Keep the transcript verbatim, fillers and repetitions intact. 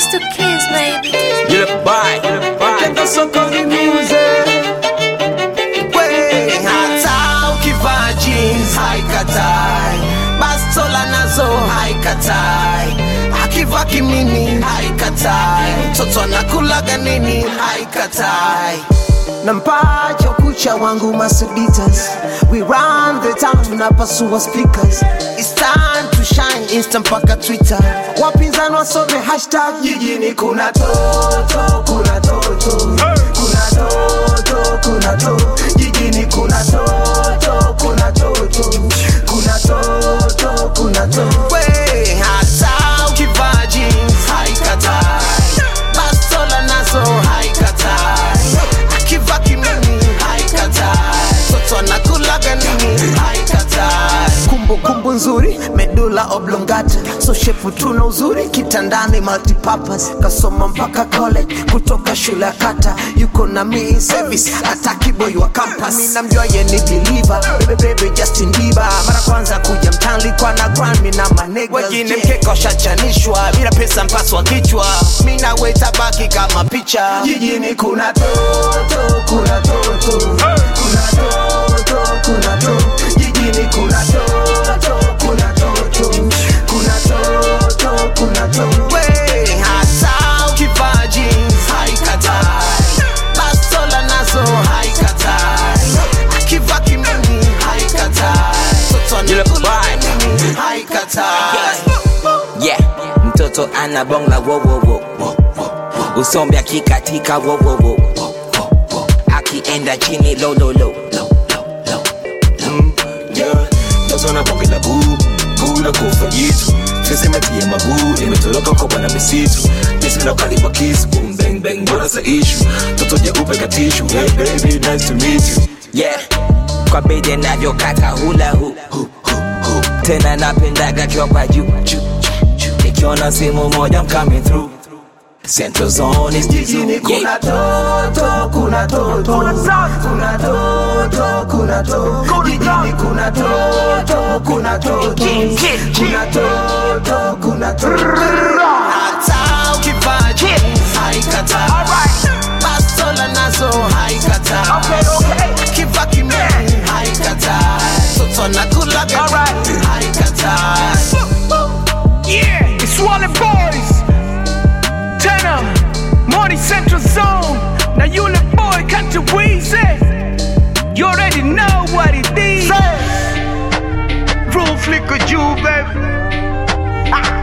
It's the kids, baby. You look by, you look by. Get the soul of the music. Way hata ukivaa jeans haikatai, bastola nazo haikatai, akivaa kimini haikatai, mtoto anakulaga nini haikatai. Nampacha kucha wangu Mercedes. We run the town tunapasua speakers. It's time to shine, Insta mpaka Twitter. Wapinzani wasome hashtag jijini kuna toto, kuna toto, kuna toto, kuna toto. Jijini kuna toto, kuna toto, kuna toto, kuna toto. We hata ukivaa jeans haikatai, bastola nazo haikatai, akiva kimini haikatai, toto anakulaga nini haikatai. Kumbu kumbu nzuri, medulla oblongata, so shepu tuna uzuri, kitandani multipurpose. Kasoma mpaka college, kutoka shule ya kata, yuko na me service, ataki boy wa campus. Mimi namjua ye ni believer, baby baby Justin Bieber. Mara kwanza kuja mtani kwa na grind, mimi na manega wengine mkeka shachanishwa, bila pesa mpaswa kichwa, mimi na weta baki kama picha. Jijini kuna toto, kuna toto, kuna toto, kuna toto. Jijini kuna toto, kuna toto, kuna toto, kuna toto. We hata ukivaa jeans haikatai, bastola nazo haikatai, akivaa kimini haikatai, toto anakulaga nini haikatai. Yeah, mtoto anabonga wo wo wo, usombe akikatika wo wo wo, akienda chini lo lo lo. Mtoto anapongela boo, boo la kufa jitu. Sisi metia mabu, imetoroka kwa bwana misitu. Nisi na kaliba kiss, boom bang bang, bora sa issue. Toto jeupe katishu, hey baby, nice to meet you. Yeah, kwa bede navyo kata hula hu, hu, hu, hu. Tena napendaga kiwa kwa juu, nikiona simu moja I'm coming through. Central Zone is jijini kuna toto, kuna toto, kuna toto, kuna toto. Jijini kuna toto, kuna toto, kuna toto, kuna toto. Hata ukivaa jeans haikatai, bastola nazo haikatai, akivaa kimini haikatai, toto anakulaga nini haikatai. Yeah, it's Wally Boys. Tenor, Money Central Zone. Now you the boy, can't you wheezy? You already know what it is. Rule flicker you, baby. Ah.